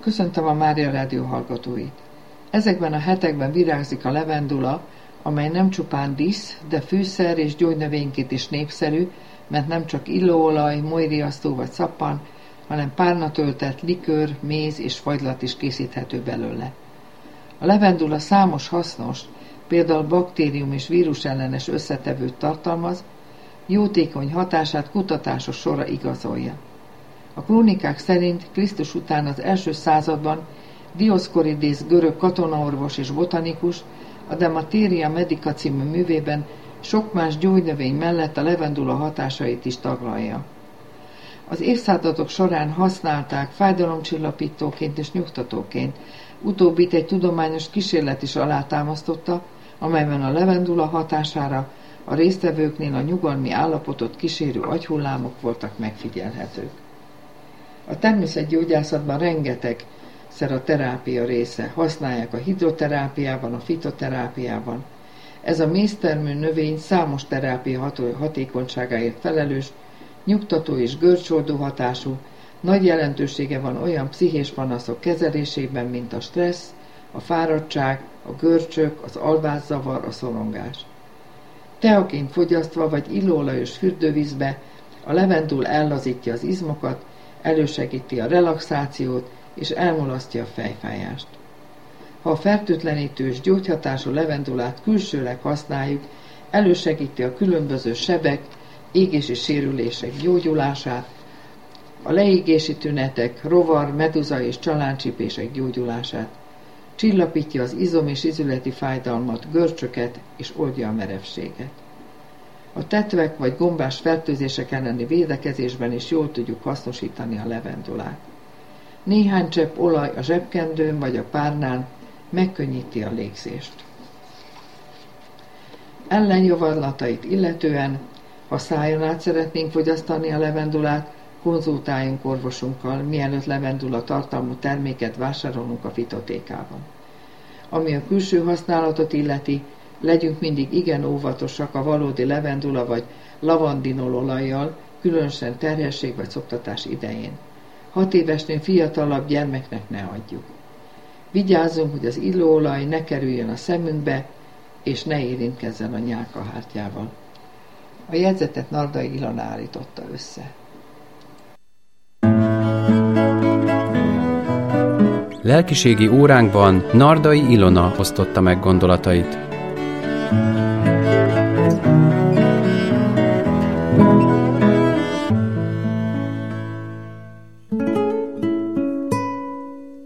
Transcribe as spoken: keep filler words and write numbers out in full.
Köszöntöm a Mária Rádió hallgatóit! Ezekben a hetekben virágzik a levendula, amely nem csupán dísz, de fűszer és gyógynövényként is népszerű, mert nem csak illóolaj, molyriasztó vagy szappan, hanem párnatöltet, likőr, méz és fagylat is készíthető belőle. A levendula számos hasznos, például baktérium és vírus ellenes összetevőt tartalmaz, jótékony hatását kutatásos sora igazolja. A krónikák szerint Krisztus után az első században Dioszkoridész görög katonaorvos és botanikus a De Materia Medica című művében sok más gyógynövény mellett a levendula hatásait is taglalja. Az évszázadok során használták fájdalomcsillapítóként és nyugtatóként, utóbbit egy tudományos kísérlet is alátámasztotta, amelyben a levendula hatására a résztvevőknél a nyugalmi állapotot kísérő agyhullámok voltak megfigyelhetők. A természetgyógyászatban rengeteg szer a terápia része, használják a hidroterápiában, a fitoterápiában. Ez a méztermő növény számos terápia hatékonyságáért felelős, nyugtató és görcsoldó hatású, nagy jelentősége van olyan pszichés panaszok kezelésében, mint a stressz, a fáradtság, a görcsök, az alvászavar, a szorongás. Teaként fogyasztva vagy illóolajos fürdővízbe a levendul ellazítja az izmokat, elősegíti a relaxációt és elmulasztja a fejfájást. Ha a fertőtlenítős gyógyhatású levendulát külsőleg használjuk, elősegíti a különböző sebek, égési sérülések gyógyulását, a leégési tünetek, rovar, meduza és csaláncsípések gyógyulását, csillapítja az izom- és izületi fájdalmat, görcsöket és oldja a merevséget. A tetvek vagy gombás fertőzések elleni védekezésben is jól tudjuk hasznosítani a levendulát. Néhány csepp olaj a zsebkendőn vagy a párnán megkönnyíti a légzést. Ellenjavaslatait illetően, ha szájon át szeretnénk fogyasztani a levendulát, konzultáljunk orvosunkkal, mielőtt levendula tartalmú terméket vásárolunk a fitotékában. Ami a külső használatot illeti, legyünk mindig igen óvatosak a valódi levendula vagy lavandinololajjal, különösen terhesség vagy szoptatás idején. Hat évesnél fiatalabb gyermeknek ne adjuk. Vigyázzunk, hogy az illóolaj ne kerüljön a szemünkbe, és ne érintkezzen a nyálkahártyával. A jegyzetet Nardai Ilona állította össze. Lelkiségi óránkban Nardai Ilona osztotta meg gondolatait.